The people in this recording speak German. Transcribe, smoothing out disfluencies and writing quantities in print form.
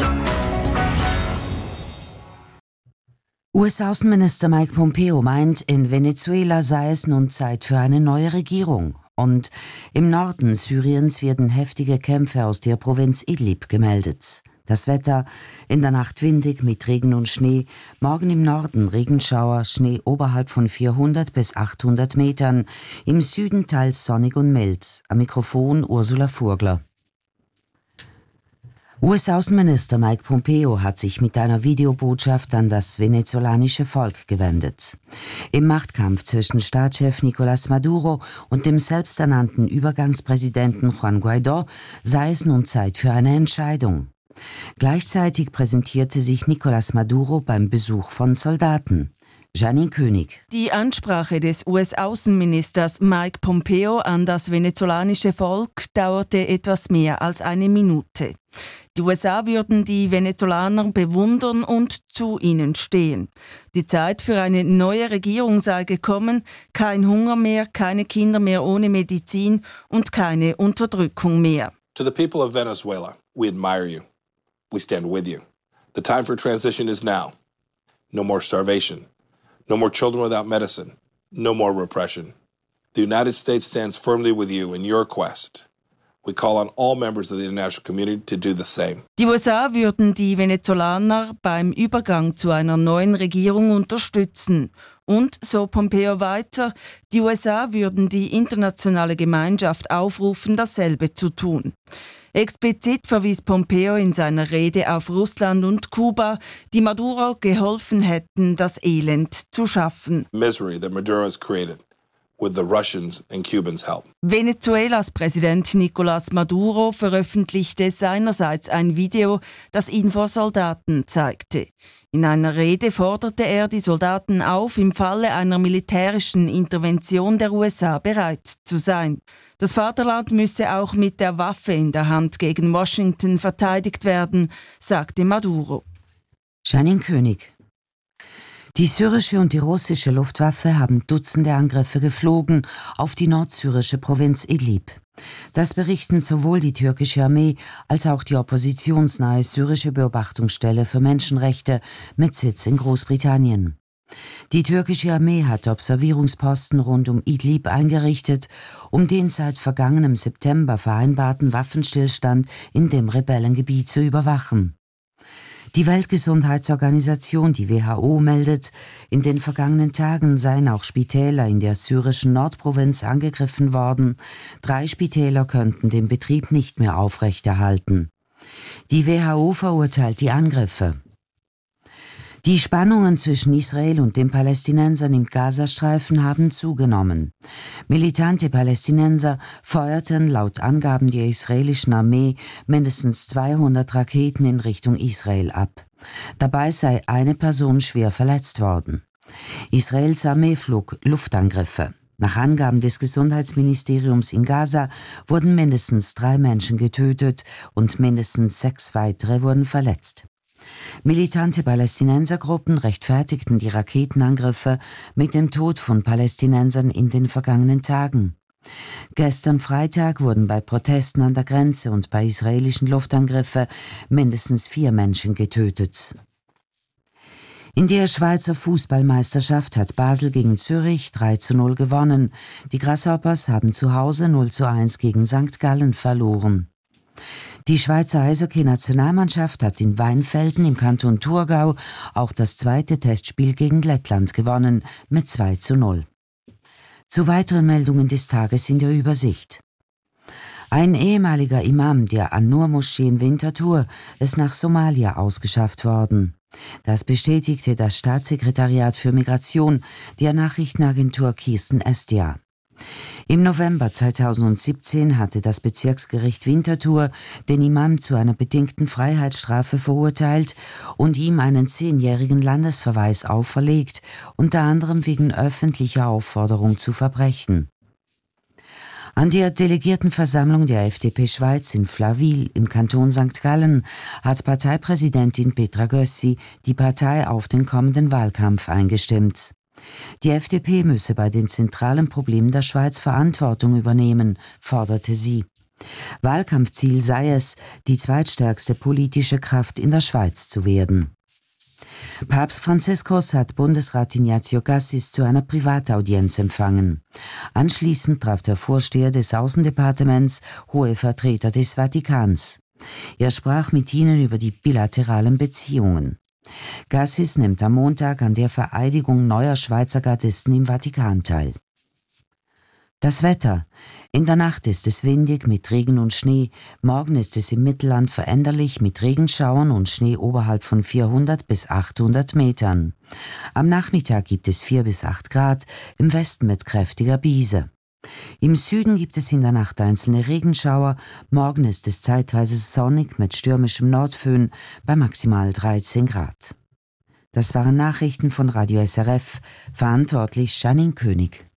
US-Außenminister Mike Pompeo meint, in Venezuela sei es nun Zeit für eine neue Regierung. Und im Norden Syriens werden heftige Kämpfe aus der Provinz Idlib gemeldet. Das Wetter: in der Nacht windig mit Regen und Schnee, morgen im Norden Regenschauer, Schnee oberhalb von 400 bis 800 Metern, im Süden teils sonnig und mild. Am Mikrofon Ursula Furgler. US-Außenminister Mike Pompeo hat sich mit einer Videobotschaft an das venezolanische Volk gewendet. Im Machtkampf zwischen Staatschef Nicolás Maduro und dem selbsternannten Übergangspräsidenten Juan Guaidó sei es nun Zeit für eine Entscheidung. Gleichzeitig präsentierte sich Nicolás Maduro beim Besuch von Soldaten. Janine König. Die Ansprache des US-Außenministers Mike Pompeo an das venezolanische Volk dauerte etwas mehr als eine Minute. Die USA würden die Venezolaner bewundern und zu ihnen stehen. Die Zeit für eine neue Regierung sei gekommen, kein Hunger mehr, keine Kinder mehr ohne Medizin und keine Unterdrückung mehr. To the people of Venezuela, we admire you. We stand with you. The time for transition is now. No more starvation. No more children without medicine. No more repression. The United States stands firmly with you in your quest. We call on all members of the international community to do the same. Die USA würden die Venezolaner beim Übergang zu einer neuen Regierung unterstützen. Und, so Pompeo weiter, die USA würden die internationale Gemeinschaft aufrufen, dasselbe zu tun. Explizit verwies Pompeo in seiner Rede auf Russland und Kuba, die Maduro geholfen hätten, das Elend zu schaffen. Misery that Maduro has created. With the Russians and Cubans' help. Venezuelas Präsident Nicolás Maduro veröffentlichte seinerseits ein Video, das ihn vor Soldaten zeigte. In einer Rede forderte er die Soldaten auf, im Falle einer militärischen Intervention der USA bereit zu sein. Das Vaterland müsse auch mit der Waffe in der Hand gegen Washington verteidigt werden, sagte Maduro. Janine König. Die syrische und die russische Luftwaffe haben Dutzende Angriffe geflogen auf die nordsyrische Provinz Idlib. Das berichten sowohl die türkische Armee als auch die oppositionsnahe syrische Beobachtungsstelle für Menschenrechte mit Sitz in Großbritannien. Die türkische Armee hat Observierungsposten rund um Idlib eingerichtet, um den seit vergangenem September vereinbarten Waffenstillstand in dem Rebellengebiet zu überwachen. Die Weltgesundheitsorganisation, die WHO, meldet, in den vergangenen Tagen seien auch Spitäler in der syrischen Nordprovinz angegriffen worden. 3 Spitäler könnten den Betrieb nicht mehr aufrechterhalten. Die WHO verurteilt die Angriffe. Die Spannungen zwischen Israel und den Palästinensern im Gazastreifen haben zugenommen. Militante Palästinenser feuerten laut Angaben der israelischen Armee mindestens 200 Raketen in Richtung Israel ab. Dabei sei eine Person schwer verletzt worden. Israels Armee flog Luftangriffe. Nach Angaben des Gesundheitsministeriums in Gaza wurden mindestens 3 Menschen getötet und mindestens 6 weitere wurden verletzt. Militante Palästinensergruppen rechtfertigten die Raketenangriffe mit dem Tod von Palästinensern in den vergangenen Tagen. Gestern Freitag wurden bei Protesten an der Grenze und bei israelischen Luftangriffen mindestens 4 Menschen getötet. In der Schweizer Fußballmeisterschaft hat Basel gegen Zürich 3:0 gewonnen. Die Grasshoppers haben zu Hause 0:1 gegen St. Gallen verloren. Die Schweizer Eishockey-Nationalmannschaft hat in Weinfelden im Kanton Thurgau auch das 2. Testspiel gegen Lettland gewonnen mit 2:0. Zu weiteren Meldungen des Tages in der Übersicht. Ein ehemaliger Imam der An-Nur-Moschee in Winterthur ist nach Somalia ausgeschafft worden. Das bestätigte das Staatssekretariat für Migration der Nachrichtenagentur Kirsten Estia. Im November 2017 hatte das Bezirksgericht Winterthur den Imam zu einer bedingten Freiheitsstrafe verurteilt und ihm einen 10-jährigen Landesverweis auferlegt, unter anderem wegen öffentlicher Aufforderung zu Verbrechen. An der Delegiertenversammlung der FDP Schweiz in Flawil im Kanton St. Gallen hat Parteipräsidentin Petra Gössi die Partei auf den kommenden Wahlkampf eingestimmt. Die FDP müsse bei den zentralen Problemen der Schweiz Verantwortung übernehmen, forderte sie. Wahlkampfziel sei es, die zweitstärkste politische Kraft in der Schweiz zu werden. Papst Franziskus hat Bundesrat Ignazio Cassis zu einer Privataudienz empfangen. Anschließend traf der Vorsteher des Außendepartements hohe Vertreter des Vatikans. Er sprach mit ihnen über die bilateralen Beziehungen. Cassis nimmt am Montag an der Vereidigung neuer Schweizer Gardisten im Vatikan teil. Das Wetter. In der Nacht ist es windig mit Regen und Schnee. Morgen ist es im Mittelland veränderlich mit Regenschauern und Schnee oberhalb von 400 bis 800 Metern. Am Nachmittag gibt es 4 bis 8 Grad, im Westen mit kräftiger Brise. Im Süden gibt es in der Nacht einzelne Regenschauer. Morgen ist es zeitweise sonnig mit stürmischem Nordföhn bei maximal 13 Grad. Das waren Nachrichten von Radio SRF, verantwortlich Janine König.